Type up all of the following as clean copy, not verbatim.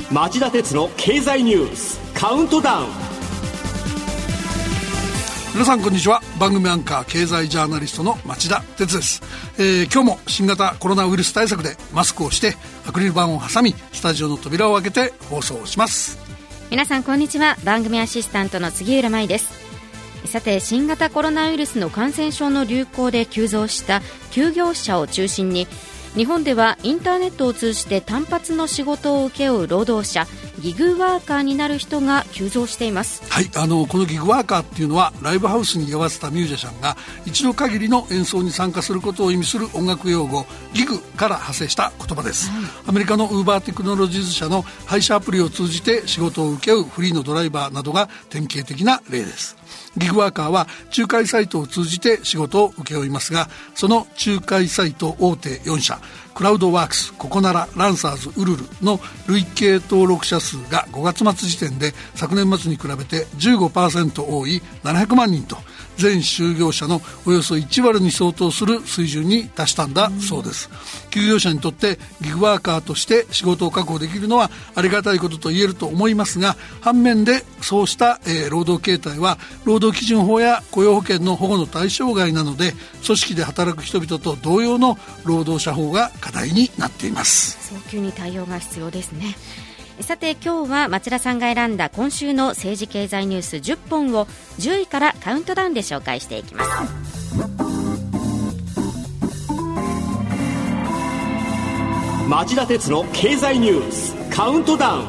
町田鉄の経済ニュースカウントダウン。 皆さんこんにちは。番組アンカー経済ジャーナリストの町田鉄です。今日も新型コロナウイルス対策でマスクをしてアクリル板を挟みスタジオの扉を開けて放送します。 皆さんこんにちは。番組アシスタントの杉浦舞です。さて、新型コロナウイルスの感染症の流行で急増した休業者を中心に、日本ではインターネットを通じて単発の仕事を請け負う労働者、ギグワーカーになる人が急増しています。 はい、このギグワーカーっていうのはライブハウスに居合わせたミュージシャンが一度限りの演奏に参加することを意味する音楽用語ギグから派生した言葉です、アメリカのウーバーテクノロジーズ社の配車アプリを通じて仕事を請け負うフリーのドライバーなどが典型的な例です。ギグワーカーは仲介サイトを通じて仕事を請け負いますが、その仲介サイト大手4社クラウドワークス、ココナラ、ランサーズ、ウルルの累計登録者数が5月末時点で昨年末に比べて 15% 多い700万人と、全就業者のおよそ1割に相当する水準に達したんだそうです。休業者にとってギグワーカーとして仕事を確保できるのはありがたいことと言えると思いますが、反面でそうした、労働形態は労働基準法や雇用保険の保護の対象外なので、組織で働く人々と同様の労働者法が課題になっています。 早急に対応が必要ですね。さて、今日は町田さんが選んだ今週の政治経済ニュース10本を10位からカウントダウンで紹介していきます。 町田鉄の経済ニュースカウントダウン。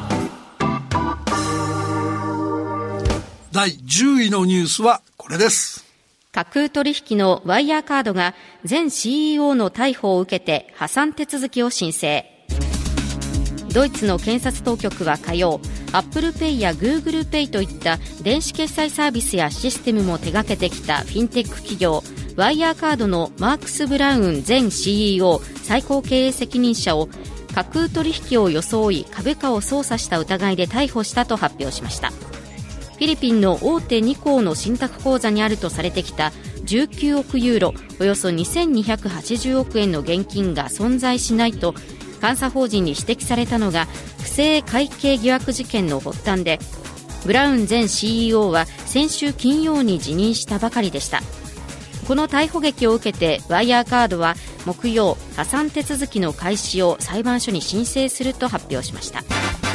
第10位のニュースはこれです。 架空取引のワイヤーカードが前 CEO の逮捕を受けて破産手続きを申請。ドイツの検察当局は火曜、アップルペイやグーグルペイといった電子決済サービスやシステムも手掛けてきたフィンテック企業ワイヤーカードのマークス・ブラウン前 CEO 最高経営責任者を架空取引を装い株価を操作した疑いで逮捕したと発表しました。フィリピンの大手2行の信託口座にあるとされてきた19億ユーロおよそ2280億円の現金が存在しないと監査法人に指摘されたのが不正会計疑惑事件の発端で、ブラウン前 CEO は先週金曜に辞任したばかりでした。この逮捕劇を受けてワイヤーカードは木曜、破産手続きの開始を裁判所に申請すると発表しました。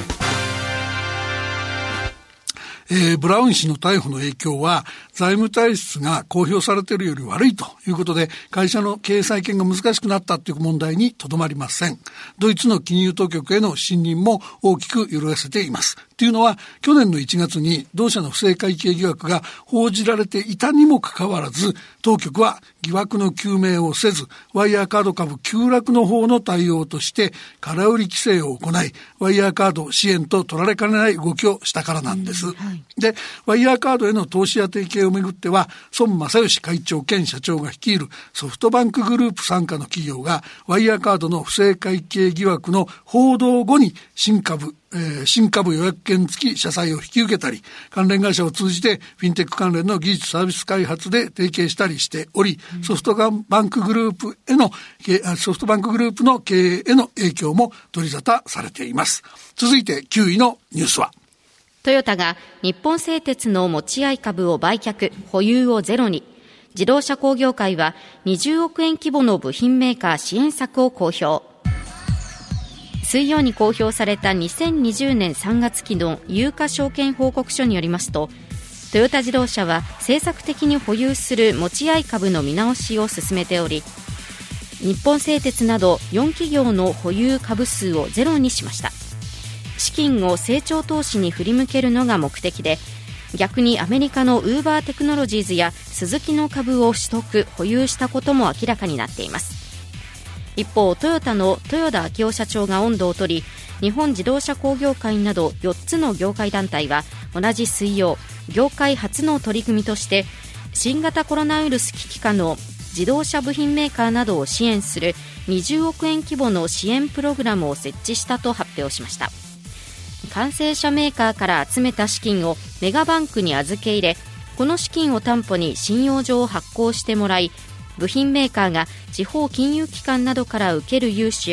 ブラウン氏の逮捕の影響は財務体質が公表されているより悪いということで、会社の経営再建が難しくなったという問題にとどまりません。ドイツの金融当局への信任も大きく揺るがせています。というのは、去年の1月に同社の不正会計疑惑が報じられていたにもかかわらず、当局は疑惑の究明をせず、ワイヤーカード株急落の方の対応として空売り規制を行い、ワイヤーカード支援と取られかねない動きをしたからなんです。で、ワイヤーカードへの投資や提携をめぐっては、孫正義会長兼社長が率いるソフトバンクグループ傘下の企業がワイヤーカードの不正会計疑惑の報道後に新株予約権付き社債を引き受けたり、関連会社を通じてフィンテック関連の技術サービス開発で提携したりしており、ソフトバンクグループの経営への影響も取り沙汰されています。続いて9位のニュースは、 トヨタが日本製鉄の持ち合い株を売却、保有をゼロに。自動車工業会は20億円規模の部品メーカー支援策を公表。水曜に公表された2020年3月期の有価証券報告書によりますと、トヨタ自動車は政策的に保有する持ち合い株の見直しを進めており、日本製鉄など4企業の保有株数をゼロにしました。資金を成長投資に振り向けるのが目的で、逆にアメリカのウーバーテクノロジーズやスズキの株を取得・保有したことも明らかになっています。一方、トヨタの豊田章男社長が音頭を取り、日本自動車工業会など4つの業界団体は同じ水曜、業界初の取り組みとして新型コロナウイルス危機下の自動車部品メーカーなどを支援する20億円規模の支援プログラムを設置したと発表しました。完成車メーカーから集めた資金をメガバンクに預け入れ、この資金を担保に信用状を発行してもらい、部品メーカーが地方金融機関などから受ける融資を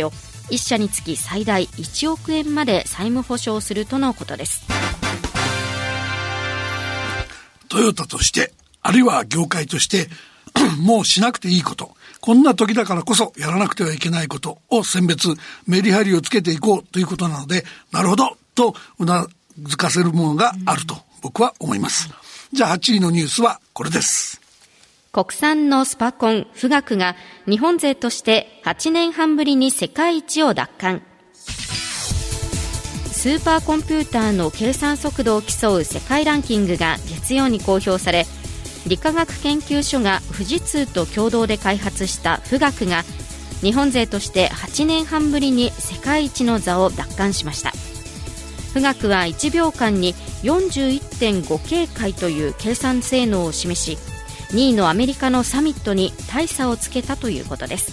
1社につき最大1億円まで債務保証するとのことです。 トヨタとして、あるいは業界としてもうしなくていいこと、こんな時だからこそやらなくてはいけないことを選別、メリハリをつけていこうということなので、なるほどとうなずかせるものがあると僕は思います。じゃあ8位のニュースはこれです。 国産のスパコン富岳が日本勢として8年半ぶりに世界一を奪還。スーパーコンピューターの計算速度を競う世界ランキングが月曜に公表され、理化学研究所が富士通と共同で開発した富岳が日本勢として8年半ぶりに世界一の座を奪還しました。富岳は1秒間に 41.5 警戒という計算性能を示し、2位のアメリカのサミットに大差をつけたということです。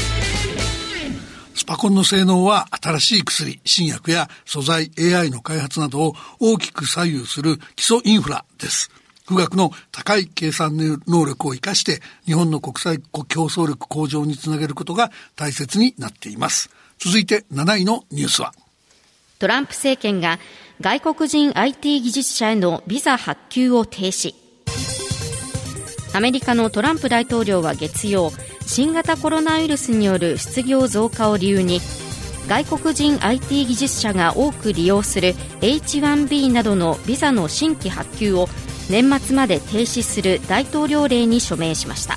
スパコンの性能は新しい薬、新薬や素材 AI の開発などを大きく左右する基礎インフラです。富岳の高い計算能力を生かして日本の国際競争力向上につなげることが大切になっています。続いて7位のニュースは、 トランプ政権が外国人 IT 技術者へのビザ発給を停止。アメリカのトランプ大統領は月曜、新型コロナウイルスによる失業増加を理由に外国人 IT 技術者が多く利用する H1B などのビザの新規発給を年末まで停止する大統領令に署名しました。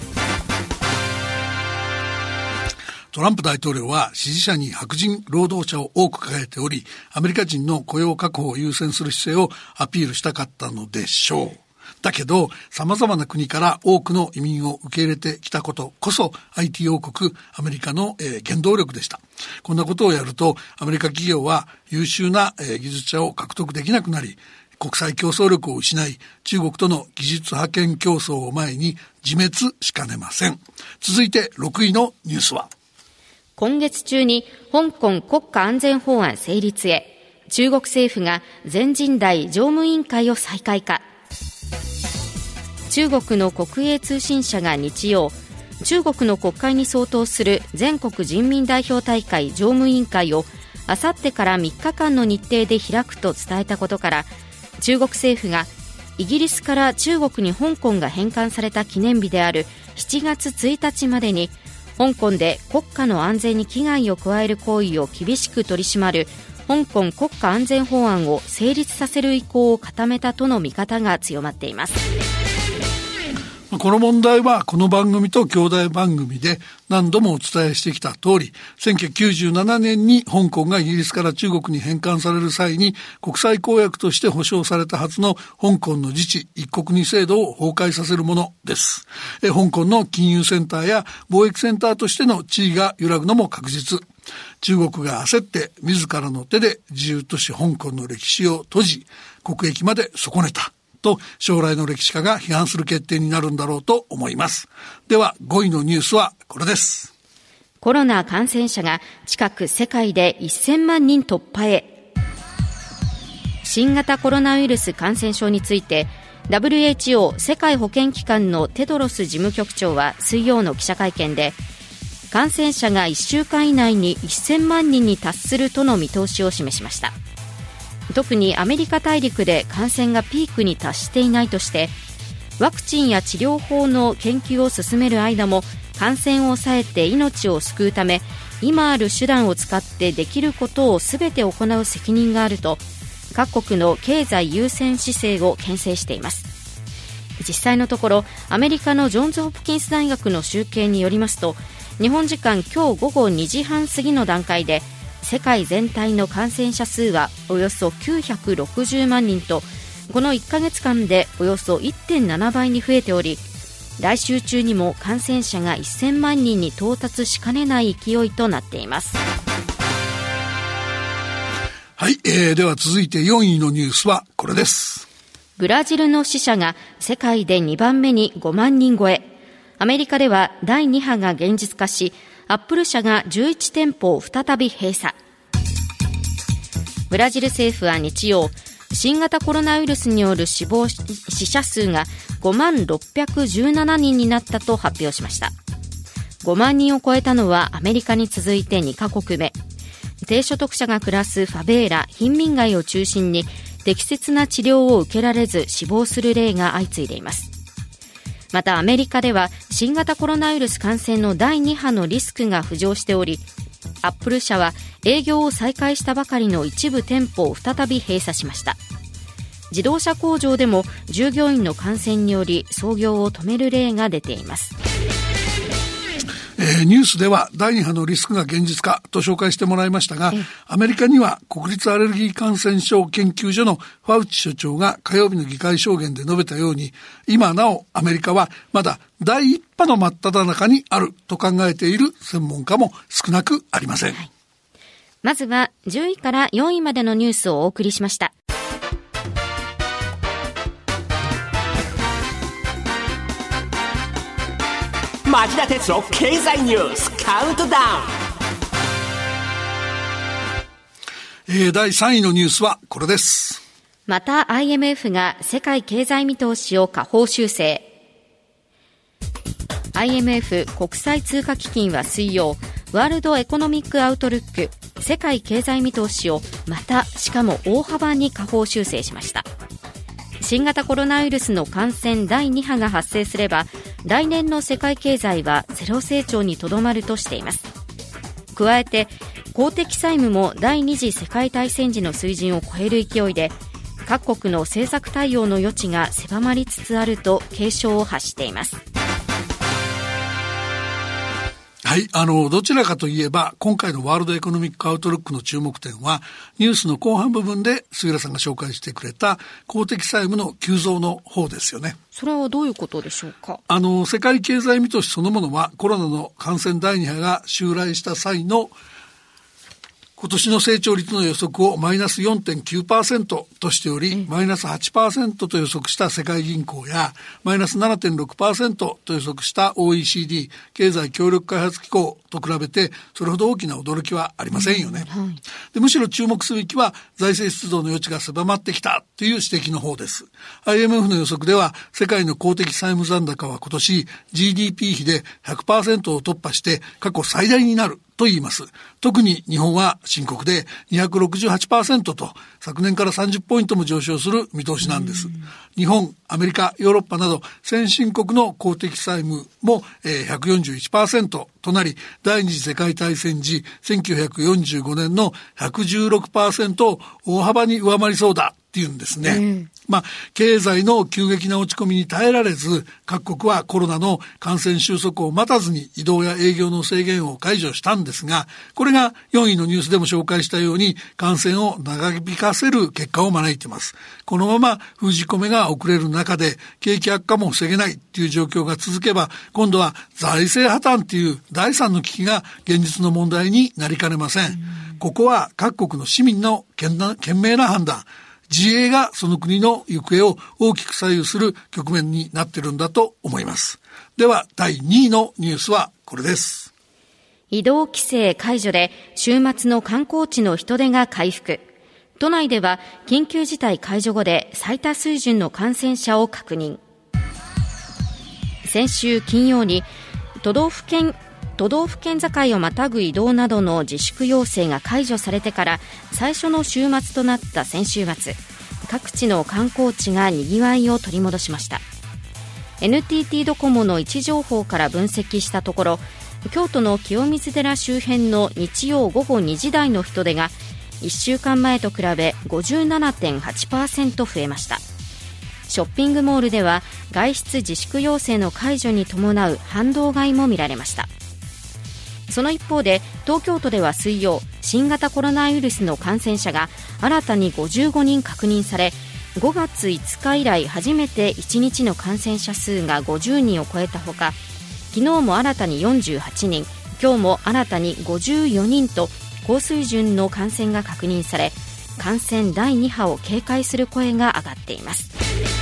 トランプ大統領は支持者に白人労働者を多く抱えており、アメリカ人の雇用確保を優先する姿勢をアピールしたかったのでしょう。だけど様々な国から多くの移民を受け入れてきたことこそ IT 王国アメリカの原動力でした。こんなことをやるとアメリカ企業は優秀な技術者を獲得できなくなり、国際競争力を失い、中国との技術覇権競争を前に自滅しかねません。続いて6位のニュースは、 今月中に香港国家安全法案成立へ、中国政府が全人代常務委員会を再開か。中国の国営通信社が日曜、中国の国会に相当する全国人民代表大会常務委員会をあさってから3日間の日程で開くと伝えたことから、中国政府がイギリスから中国に香港が返還された記念日である7月1日までに香港で国家の安全に危害を加える行為を厳しく取り締まる香港国家安全法案を成立させる意向を固めたとの見方が強まっています。 この問題はこの番組と兄弟番組で何度もお伝えしてきた通り、1997年に香港がイギリスから中国に返還される際に国際公約として保障されたはずの香港の自治一国二制度を崩壊させるものです。香港の金融センターや貿易センターとしての地位が揺らぐのも確実。中国が焦って自らの手で自由都市香港の歴史を閉じ、国益まで損ねたと将来の歴史家が批判する決定になるんだろうと思います。では5位のニュースはこれです。 コロナ感染者が近く世界で1000万人突破へ。新型コロナウイルス感染症について WHO 世界保健機関のテドロス事務局長は水曜の記者会見で、感染者が1週間以内に1000万人に達するとの見通しを示しました。特にアメリカ大陸で感染がピークに達していないとして、ワクチンや治療法の研究を進める間も感染を抑えて命を救うため、今ある手段を使ってできることを全て行う責任があると各国の経済優先姿勢を牽制しています。実際のところアメリカのジョンズ・ホプキンス大学の集計によりますと、日本時間今日午後2時半過ぎの段階で世界全体の感染者数はおよそ960万人と、この1ヶ月間でおよそ 1.7 倍に増えており、来週中にも感染者が1000万人に到達しかねない勢いとなっています。 はい、では続いて4位のニュースはこれです。 ブラジルの死者が世界で2番目に5万人超え。アメリカでは第2波が現実化し、アップル社が11店舗を再び閉鎖。ブラジル政府は日曜、新型コロナウイルスによる死者数が5万617人になったと発表しました。5万人を超えたのはアメリカに続いて2カ国目。 低所得者が暮らすファベーラ、貧民街を中心に適切な治療を受けられず死亡する例が相次いでいます。またアメリカでは新型コロナウイルス感染の第2波のリスクが浮上しており、アップル社は営業を再開したばかりの一部店舗を再び閉鎖しました。自動車工場でも従業員の感染により操業を止める例が出ています。 ニュースでは第2波のリスクが現実化と紹介してもらいましたが、アメリカには国立アレルギー感染症研究所のファウチ所長が火曜日の議会証言で述べたように、今なおアメリカはまだ第1波の真っ只中にあると考えている専門家も少なくありません。 まずは10位から4位までのニュースをお送りしました。 町田鉄の経済ニュースカウントダウン。 第3位のニュースはこれです。 また IMF が世界経済見通しを下方修正。 IMF 国際通貨基金は水曜、ワールドエコノミックアウトルック世界経済見通しをまたしかも大幅に下方修正しました。新型コロナウイルスの感染第2波が発生すれば来年の世界経済はゼロ成長にとどまるとしています。加えて公的債務も第二次世界大戦時の水準を超える勢いで、各国の政策対応の余地が狭まりつつあると警鐘を発しています。 はい、どちらかといえば今回のワールドエコノミックアウトルックの注目点はニュースの後半部分で杉浦さんが紹介してくれた公的債務の急増の方ですよね。 それはどういうことでしょうか。 世界経済見通しそのものはコロナの感染第2波が襲来した際の今年の成長率の予測をマイナス 4.9% としており、マイナス 8% と予測した世界銀行やマイナス 7.6% と予測した OECD 経済協力開発機構と比べてそれほど大きな驚きはありませんよね。でむしろ注目すべきは財政出動の余地が狭まってきたという指摘の方です。 IMF の予測では世界の公的債務残高は今年 GDP 比で 100% を突破して過去最大になると言います。特に日本は深刻で 268% と昨年から30ポイントも上昇する見通しなんです。日本、アメリカ、ヨーロッパなど先進国の公的債務も 141% となり、第二次世界大戦時1945年の 116% を大幅に上回りそうだっていうんですね。経済の急激な落ち込みに耐えられず各国はコロナの感染収束を待たずに移動や営業の制限を解除したんですが、これが4位のニュースでも紹介したように感染を長引かせる結果を招いています。このまま封じ込めが遅れる中で景気悪化も防げないという状況が続けば、今度は財政破綻という第3の危機が現実の問題になりかねません。ここは各国の市民の賢明な判断、自衛がその国の行方を大きく左右する局面になっているんだと思います。では第2位のニュースはこれです。 移動規制解除で週末の観光地の人出が回復。都内では緊急事態解除後で最多水準の感染者を確認。先週金曜に都道府県境をまたぐ移動などの自粛要請が解除されてから最初の週末となった先週末、各地の観光地がにぎわいを取り戻しました。 NTT ドコモの位置情報から分析したところ、京都の清水寺周辺の日曜午後2時台の人出が1週間前と比べ 57.8% 増えました。ショッピングモールでは外出自粛要請の解除に伴う反動買いも見られました。その一方で東京都では水曜、新型コロナウイルスの感染者が新たに55人確認され、5月5日以来初めて1日の感染者数が50人を超えたほか、昨日も新たに48人、今日も新たに54人と高水準の感染が確認され、感染第2波を警戒する声が上がっています。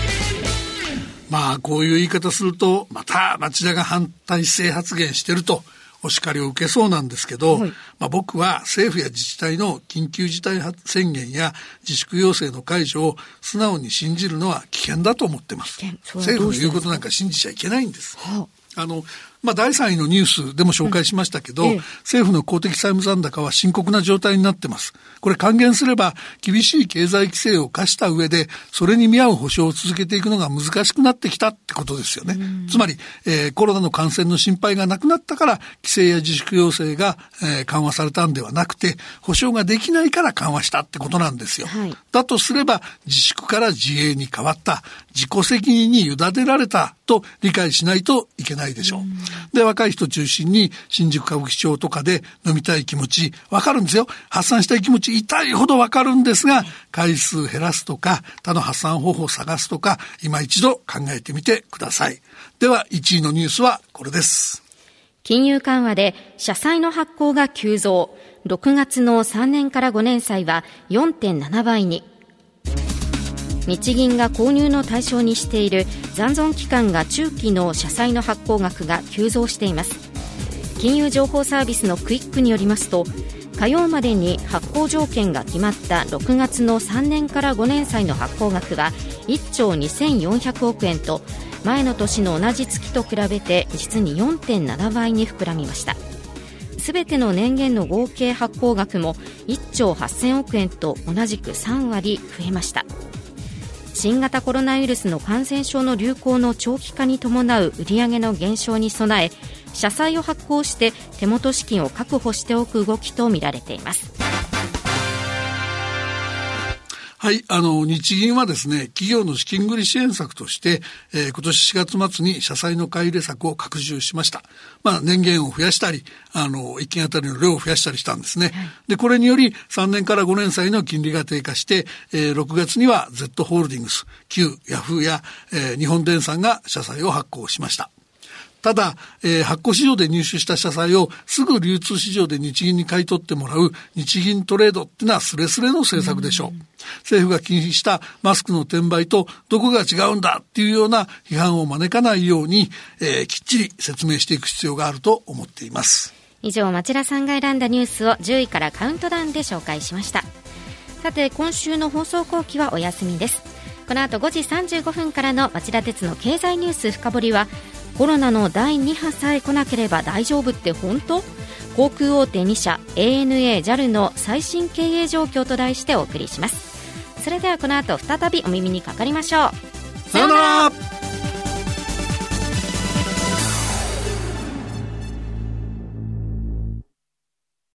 こういう言い方するとまた町田が反体制発言してるとお叱りを受けそうなんですけど、僕は政府や自治体の緊急事態宣言や自粛要請の解除を素直に信じるのは危険だと思ってます。政府の言うことなんか信じちゃいけないんです。 第3位のニュースでも紹介しましたけど、政府の公的債務残高は深刻な状態になってます。これ還元すれば厳しい経済規制を課した上でそれに見合う保障を続けていくのが難しくなってきたってことですよね。つまり、コロナの感染の心配がなくなったから規制や自粛要請が、緩和されたんではなくて、保障ができないから緩和したってことなんですよ。だとすれば自粛から自営に変わった、自己責任に委ねられたと理解しないといけないでしょう。で、若い人中心に新宿歌舞伎町とかで飲みたい気持ちわかるんですよ。発散したい気持ち痛いほどわかるんですが、回数減らすとか他の発散方法を探すとか今一度考えてみてください。では1位のニュースはこれです。 金融緩和で社債の発行が急増。6月の3年から5年債は 4.7 倍に。日銀が購入の対象にしている残存期間が中期の社債の発行額が急増しています。金融情報サービスのクイックによりますと、火曜までに発行条件が決まった6月の3年から5年債の発行額は1兆2400億円と、前の年の同じ月と比べて実に 4.7 倍に膨らみました。すべての年限の合計発行額も1兆8000億円と同じく3割増えました。新型コロナウイルスの感染症の流行の長期化に伴う売上の減少に備え、社債を発行して手元資金を確保しておく動きとみられています。 はい、日銀はですね、企業の資金繰り支援策として、今年4月末に社債の買い入れ策を拡充しました。年限を増やしたり、一件あたりの量を増やしたりしたんですね。で、これにより3年から5年債の金利が低下して、6月には Z ホールディングス、旧ヤフーや、日本電産が社債を発行しました。ただ、発行市場で入手した社債をすぐ流通市場で日銀に買い取ってもらう日銀トレードっていうのはスレスレの政策でしょう。政府が禁止したマスクの転売とどこが違うんだっていうような批判を招かないように、きっちり説明していく必要があると思っています。 以上、町田さんが選んだニュースを10位からカウントダウンで紹介しました。さて、今週の放送後期はお休みです。この後5時35分からの町田鉄の経済ニュース深掘りは、コロナの第2波さえ来なければ大丈夫って本当？航空大手2社 ANA、JAL の最新経営状況と題してお送りします。それではこの後再びお耳にかかりましょう。 さようなら。